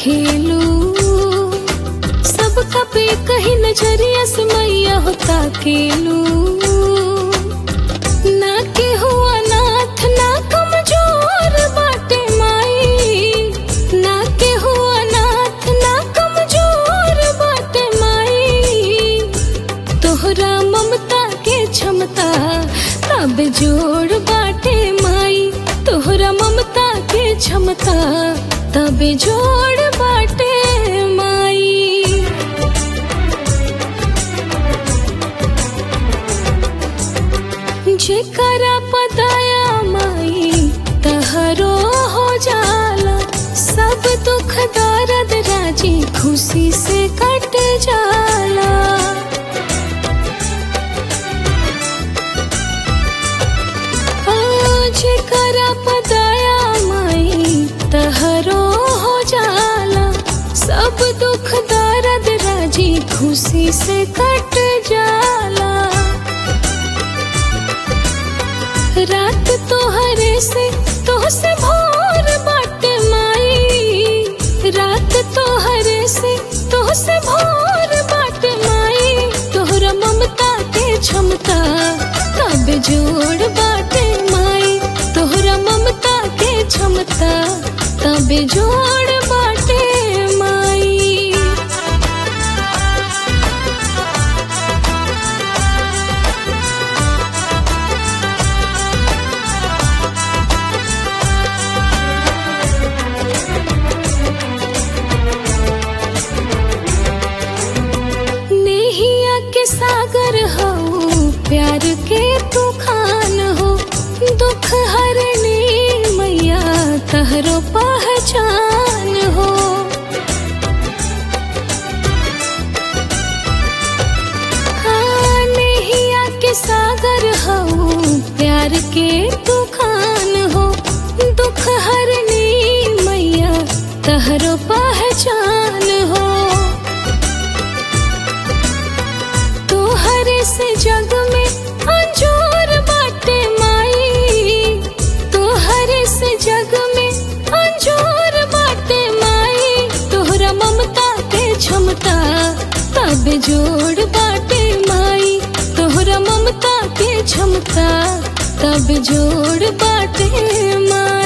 खेलू सबका पे कहीं नजरिया से मैया होता खेलू। ना के हुआ नाथ ना कमजोर बाटे माई, ना के हुआ नाथ ना कमजोर बाटे माई। तोहरा ममता के क्षमता तब जोड़ बाटे माई, तोहरा ममता के क्षमता तब जोड़ बाटे माई। जेकरा पदाया माई तहरो हो जाला, सब दुख दर्द राजी खुशी से कट जाला। जेकरा पदाया माई तहरो हो जाला, सब दुख दर्द राजी खुशी से कट जाला। रात तोहरे से तोहसे भोर बाटे माई, रात तोहरे से तोहसे भोर बाटे माई। तोहरा ममता के क्षमता तब जोड़ बाटे माई, तोहरा ममता के क्षमता तब जोड़ बाटे माई। नेहिया के सागर हो प्यार के तूफान हो, दुख हरनी मैया तहरो पहचान हो। नेहिया के सागर हो प्यार के तूफान हो, दुख हरनी मैया तहरो पहचान हो। तोहरे से जग में अंजोर बाटे माई, तोहरे से जग में अंजोर बाटे माई। तोहरा ममता के क्षमता तब जोड़ बाटे माई, तोहरा ममता के क्षमता तब जोड़ बाटे माई।